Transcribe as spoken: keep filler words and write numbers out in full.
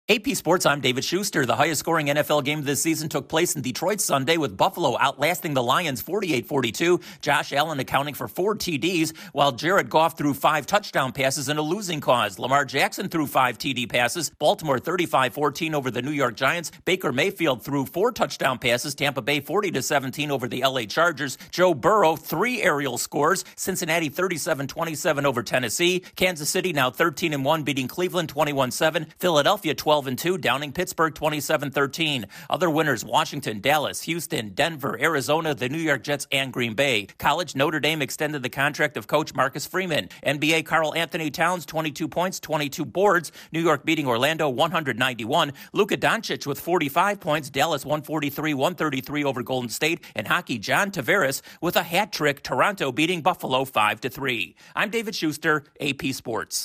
A P Sports, I'm David Schuster. The highest scoring N F L game of this season took place in Detroit Sunday with Buffalo outlasting the Lions forty-eight forty-two. Josh Allen accounting for four T Ds, while Jared Goff threw five touchdown passes in a losing cause. Lamar Jackson threw five T D passes. Baltimore thirty-five fourteen over the New York Giants. Baker Mayfield threw four touchdown passes. Tampa Bay forty to seventeen over the L A Chargers. Joe Burrow, three aerial scores. Cincinnati thirty-seven twenty-seven over Tennessee. Kansas City now thirteen and one, beating Cleveland twenty-one seven. Philadelphia twelve and two, downing Pittsburgh twenty-seven thirteen. Other winners: Washington, Dallas, Houston, Denver, Arizona, the New York Jets, and Green Bay. College: Notre Dame extended the contract of coach Marcus Freeman. N B A: Karl Anthony Towns, twenty-two points, twenty-two boards. New York beating Orlando one ninety-one. Luka Doncic with forty-five points. Dallas one forty-three one thirty-three over Golden State. And hockey: John Tavares with a hat trick. Toronto beating Buffalo five to three. I'm David Schuster, A P Sports.